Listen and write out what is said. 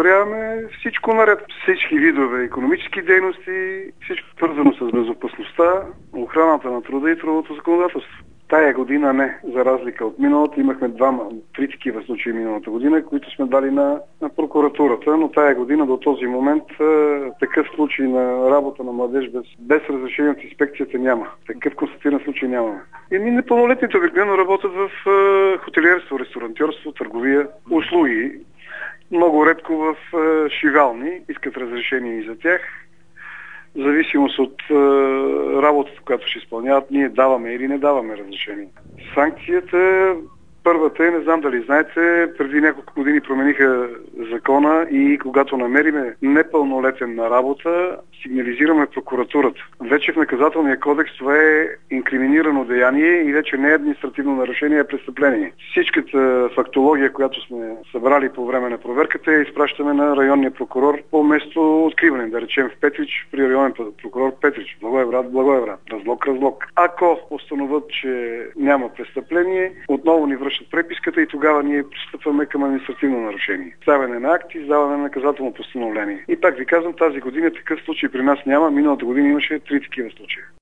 проверяваме всичко наред. Всички видове икономически дейности, всичко свързано с безопасността, охраната на труда и трудовото законодателство. Тая година не, за разлика от миналата. Имахме 3 такива случаи миналата година, които сме дали на прокуратурата, но тая година до този момент такъв случай на работа на младеж без разрешение от инспекцията няма. Такъв констатиран случай нямаме. И непълнолетните обикновено работят в хотелиерство, ресторантьорство, търговия, услуги. Много редко в шивални, искат разрешение и за тях. В зависимост от работата, която ще изпълняват, ние даваме или не даваме разрешение. Санкцията, първата е, не знам дали знаете, преди няколко години промениха закона и когато намериме непълнолетен на работа, сигнализираме прокуратурата. Вече в наказателния кодекс това е инкриминирано деяние и вече не е административно нарушение, а престъпление. Всичката фактология, която сме събрали по време на проверката, я изпращаме на районния прокурор по место откриване, да речем в Петрич, при районен прокурор Петрич. Благоевград. Разлог. Ако установят, че няма престъпление, отново ни връщат преписката и тогава ние пристъпваме към административно нарушение. Ставане на акт и издаване на наказателно постановление. И пак ви казвам, тази година такъв случай при нас няма. Миналата година имаше 3 такива случая.